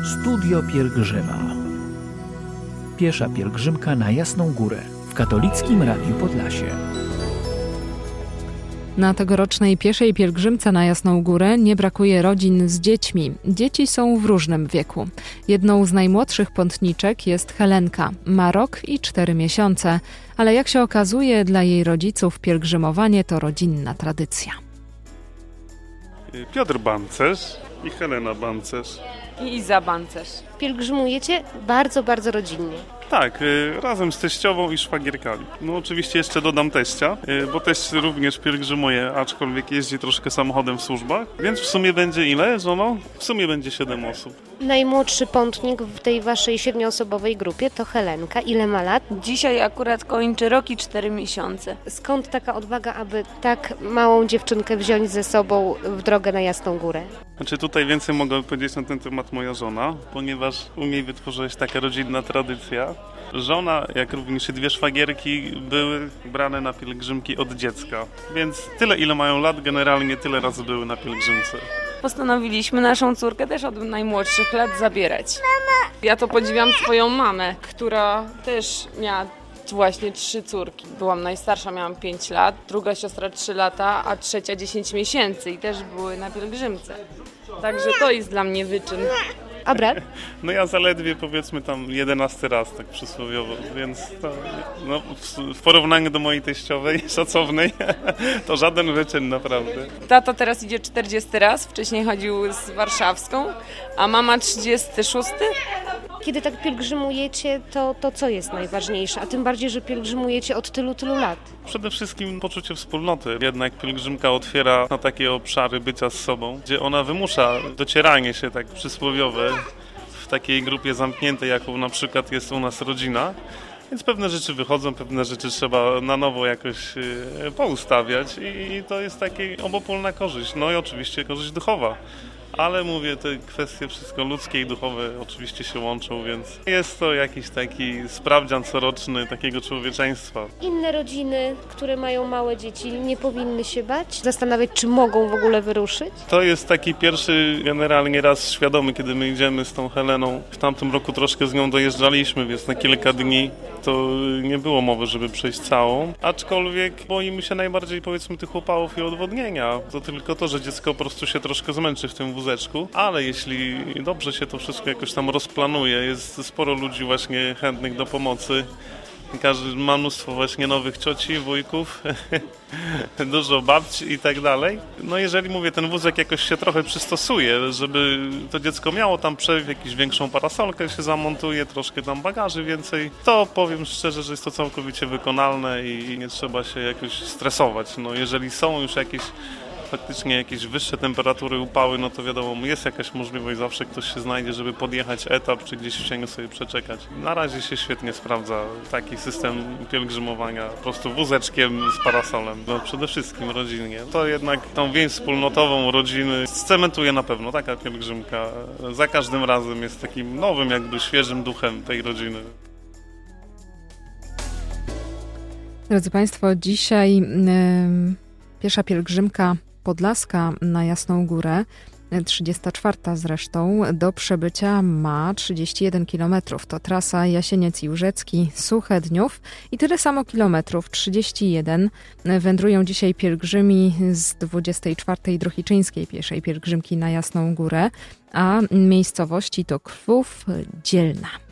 Studio Pielgrzyma. Piesza pielgrzymka na Jasną Górę w Katolickim Radiu Podlasie. Na tegorocznej pieszej pielgrzymce na Jasną Górę nie brakuje rodzin z dziećmi. Dzieci są w różnym wieku. Jedną z najmłodszych pątniczek jest Helenka. Ma rok i 4 miesiące, ale jak się okazuje, dla jej rodziców pielgrzymowanie to rodzinna tradycja. Piotr Bancerz i Helena Bancerz. I Iza Bancerz. Pielgrzymujecie bardzo, bardzo rodzinnie. Tak, razem z teściową i szwagierkami. No oczywiście jeszcze dodam teścia, bo teść również pielgrzymuje, aczkolwiek jeździ troszkę samochodem w służbach. Więc w sumie będzie ile, żono? W sumie będzie 7 osób. Najmłodszy pątnik w tej waszej 7-osobowej grupie to Helenka. Ile ma lat? Dzisiaj akurat kończy rok i 4 miesiące. Skąd taka odwaga, aby tak małą dziewczynkę wziąć ze sobą w drogę na Jasną Górę? Znaczy tutaj więcej mogę powiedzieć na ten temat moja żona, ponieważ u niej wytworzyła się taka rodzinna tradycja. Żona, jak również i 2 szwagierki były brane na pielgrzymki od dziecka, więc tyle ile mają lat, generalnie tyle razy były na pielgrzymce. Postanowiliśmy naszą córkę też od najmłodszych lat zabierać. Ja to podziwiam swoją mamę, która też miała właśnie 3 córki. Byłam najstarsza, miałam 5 lat, druga siostra 3 lata, a trzecia 10 miesięcy i też były na pielgrzymce. Także to jest dla mnie wyczyn. A brat? No ja zaledwie powiedzmy tam 11 raz, tak przysłowiowo, więc to, no, w porównaniu do mojej teściowej szacownej to żaden wyczyn naprawdę. Tata teraz idzie 40 raz, wcześniej chodził z warszawską, a mama 36. Kiedy tak pielgrzymujecie, to co jest najważniejsze? A tym bardziej, że pielgrzymujecie od tylu lat. Przede wszystkim poczucie wspólnoty. Jednak pielgrzymka otwiera na takie obszary bycia z sobą, gdzie ona wymusza docieranie się tak przysłowiowe w takiej grupie zamkniętej, jaką na przykład jest u nas rodzina. Więc pewne rzeczy wychodzą, pewne rzeczy trzeba na nowo jakoś poustawiać i to jest taka obopólna korzyść. No i oczywiście korzyść duchowa. Ale mówię, te kwestie wszystko ludzkie i duchowe oczywiście się łączą, więc jest to jakiś taki sprawdzian coroczny takiego człowieczeństwa. Inne rodziny, które mają małe dzieci, nie powinny się bać, zastanawiać, czy mogą w ogóle wyruszyć? To jest taki pierwszy generalnie raz świadomy, kiedy my idziemy z tą Heleną. W tamtym roku troszkę z nią dojeżdżaliśmy, więc na kilka dni to nie było mowy, żeby przejść całą. Aczkolwiek boimy się najbardziej powiedzmy tych upałów i odwodnienia. To tylko to, że dziecko po prostu się troszkę zmęczy w tym wózeczku, ale jeśli dobrze się to wszystko jakoś tam rozplanuje, jest sporo ludzi właśnie chętnych do pomocy. Każdy ma mnóstwo właśnie nowych cioci, wujków, dużo babci i tak dalej. No jeżeli mówię, ten wózek jakoś się trochę przystosuje, żeby to dziecko miało tam przejść, jakąś większą parasolkę się zamontuje, troszkę tam bagaży więcej, to powiem szczerze, że jest to całkowicie wykonalne i nie trzeba się jakoś stresować. No jeżeli są już faktycznie jakieś wyższe temperatury, upały, no to wiadomo, jest jakaś możliwość, zawsze ktoś się znajdzie, żeby podjechać etap, czy gdzieś w cieniu sobie przeczekać. Na razie się świetnie sprawdza taki system pielgrzymowania, po prostu wózeczkiem z parasolem, no przede wszystkim rodzinnie. To jednak tą więź wspólnotową rodziny scementuje na pewno taka pielgrzymka. Za każdym razem jest takim nowym, jakby świeżym duchem tej rodziny. Drodzy Państwo, dzisiaj piesza pielgrzymka podlaska na Jasną Górę, 34 zresztą, do przebycia ma 31 km. To trasa Jasieniec-Jórzecki, Suchedniów i tyle samo kilometrów, 31, wędrują dzisiaj pielgrzymi z 24. Drohiczyńskiej pieszej pielgrzymki na Jasną Górę, a miejscowości to Krwów, Dzielna.